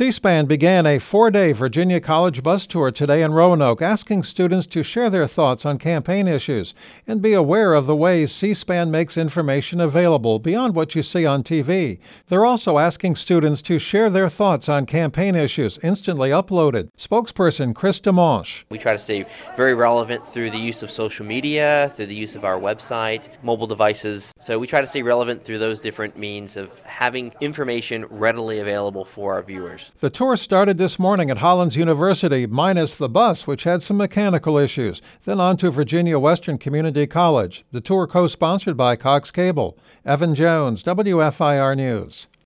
C-SPAN began a 4-day Virginia College bus tour today in Roanoke, asking students to share their thoughts on campaign issues and be aware of the ways C-SPAN makes information available beyond what you see on TV. They're also asking students to share their thoughts on campaign issues instantly uploaded. Spokesperson Chris DeManche. We try to stay very relevant through the use of social media, through the use of our website, mobile devices. So we try to stay relevant through those different means of having information readily available for our viewers. The tour started this morning at Hollins University, minus the bus, which had some mechanical issues, then on to Virginia Western Community College. The tour co-sponsored by Cox Cable. Evan Jones, WFIR News.